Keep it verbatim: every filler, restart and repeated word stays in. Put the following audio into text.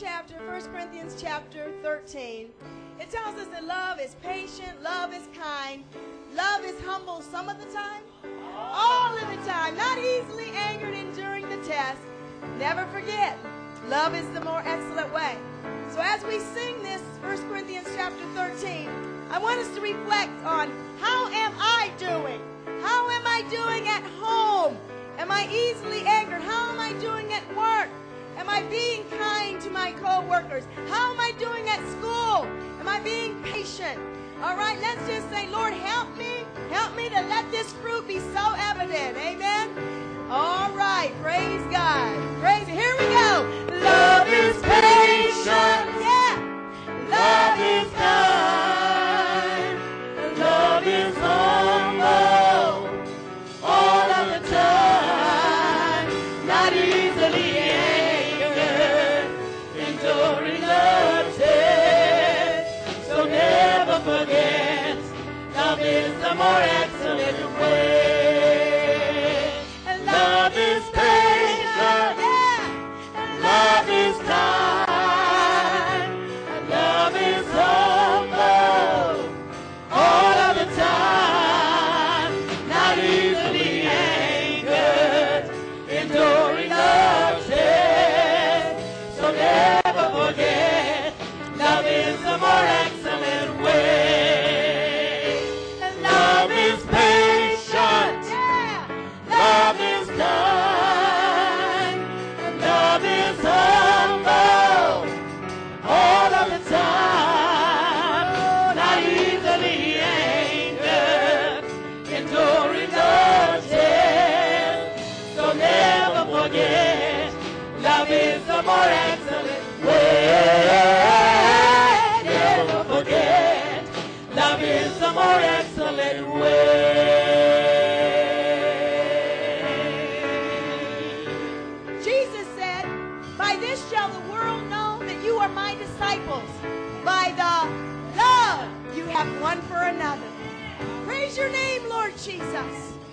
chapter, First Corinthians chapter thirteen, it tells us that love is patient, love is kind, love is humble some of the time, all of the time, not easily angered, enduring the test. Never forget, love is the more excellent way. So as we sing this First Corinthians chapter thirteen, I want us to reflect on how am I doing? How am I doing at home? Am I easily angered? How am I doing at work? Am I being kind to my co-workers? How am I doing at school? Am I being patient? All right, let's just say, Lord, help me. Help me to let this fruit be so evident. Amen? All right, praise God. Praise. Here we go. Love is patient. Yeah. Love is kind. Love is humble. All of the time. Not easily angered. Enduring the test. So never forget. Love is the more excellent way. Love is patient, yeah. Love is kind, and love is humble, all of the time, not easily angered, enduring the test. So never forget, love is the more excellent way. And love is patient, yeah. Love is kind, and love is humble, all of the time, not easily angered, enduring the test. So never forget, love is the more excellent way. Never forget, love is the more excellent way. My disciples, by the love you have one for another. Praise your name, Lord Jesus.